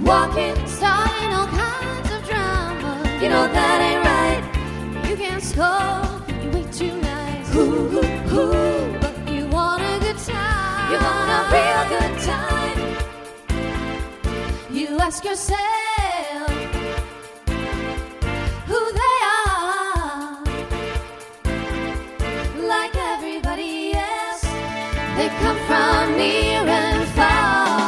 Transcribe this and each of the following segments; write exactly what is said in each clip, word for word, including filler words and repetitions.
walking, starting all kinds of drama. You know that ain't right. You can't score, you're way too nice. Ooh, ooh, ooh. But you want a good time. You want a real good time. You ask yourself who they are. Like everybody else, they come from near and far.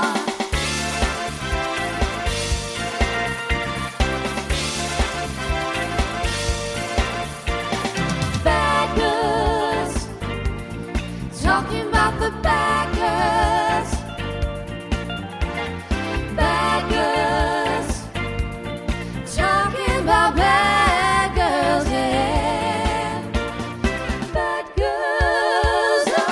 Bad girls, talking about the bad girls. Bad girls, talking about bad girls, yeah. Bad girls, oh.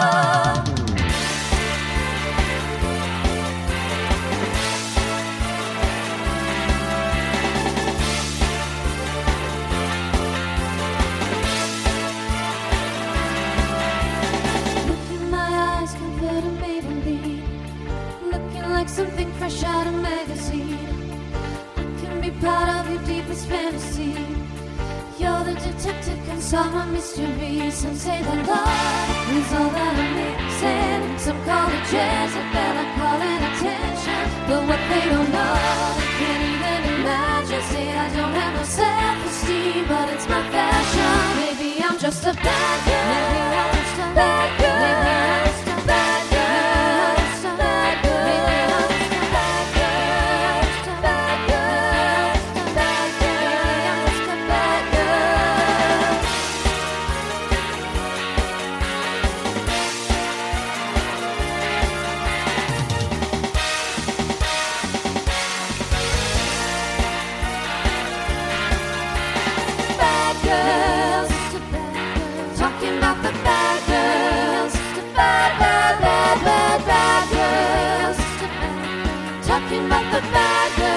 Look in my eyes compared to Maybelline, looking like something fresh out of magazine. I can be part of your deepest fantasy. You're the detective, can solve my mystery. Some say that love is all that I'm missing. Some call it Jezebel, I call it attention. But what they don't know, they can't even imagine. Say I don't have no self-esteem, but it's my fashion. Maybe I'm just a bad girl. Maybe I'm just a bad girl. Maybe I'm just a bad girl. Bad girl. Maybe I'm just a bad girl. Bad girl. Bad girl. Maybe I'm just a bad girl. Bad girls, talking about the bad girls. Bad, bad, bad, bad, bad girls. Talking about the bad girls.